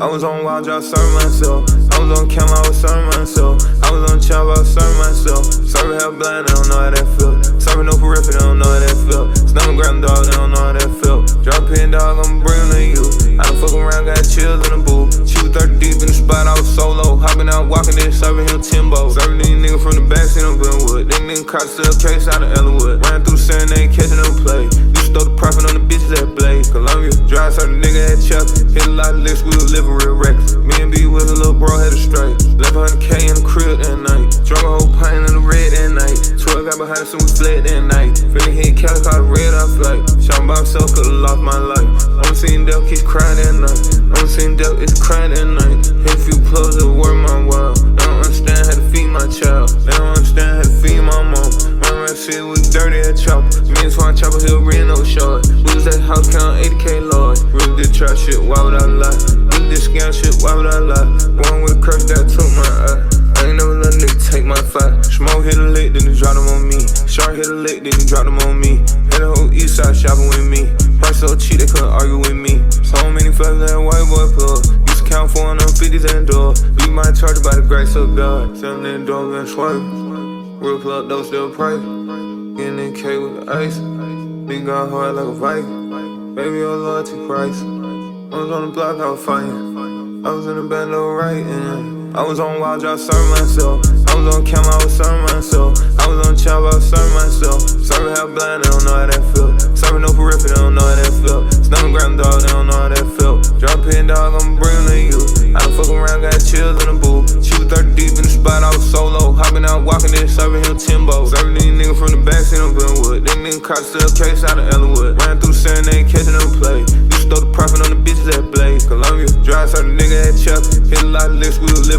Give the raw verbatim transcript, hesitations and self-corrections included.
I was on wild, I serving myself. I was on camera, I was serving myself. I was on chop, I was serving myself. Serving hell blind, they don't know how that feel. Serving no periphery, they don't know how that feel. Stomach ground dog, they don't know how that feel. Drop pin dog, I'ma bring them to you. I done fuck around, got chills in the booth. She was thirty deep in the spot, I was solo. Hopping out, walking in, serving him Timbo. Serving these niggas from the backseat of Glenwood. Them niggas caught still case out of Ellenwood. Ran through Serenade, catching them play. Used to throw the profit on the bitches that blaze. Columbia, dry certain nigga had chuck. Hit a lot of licks, we was living real reckless. Me and B with a little bro had a straight. eleven hundred K in the crib that night. Drunk a whole pint in the red that night. twelve got behind us and we fled that night. Feeling hit Cali, caught a red off flight. Shouting by myself, could've lost my life. I'ma seen Del, keep crying that night. I'ma seen Del, it's crying that night. Hit a few plugs that were my wild. They don't understand how to feed my child. They don't understand how to feed my mom. My rap shit was dirty at chopper. Me and Swan Chopper Hill, Reno short. We was at house count eighty K Lord. Really did trap shit, why would I lie? Really did scam shit, why would I lie? Born with a curse that took my eye. I ain't never let a nigga take my fight. Smoke hit a lick, then he drop them on me. Shark hit a lick, then he drop them on me. Had the whole east side shopping with me. Price so cheap, they couldn't argue with me. So many flags that white boy plug. Used to count four on them fifties and door. Leave my charger by the grace of God. Selling in doors and swerving. Real plug, though still pray. Getting in K with the ice. Nigga got hard like a Viking. Baby, your loyalty price. I was on the block, I was fighting. I was in the band, no writing. I was on wild, I was serving myself. I was on camera, I was serving myself. I was on chop, I was serving myself. Serving hell blind, they don't know how that feel. Serving no periphery, they don't know how that feel. Stomach ground dog, they don't know how that feel. Drop pin dog, I'ma bring them to you. I done fuck around, got chills in the booth. She was thirty deep in the spot, I was solo. Hopping out, walking in, serving him Timbo. Serving these niggas from the backseat of Glenwood. Them niggas caught still case out of Ellenwood. Ran through Serenade, catching them play. Used to throw the profit on the bitches that blaze. Columbia, dry certain nigga had chuck. Hit a lot of licks, we was living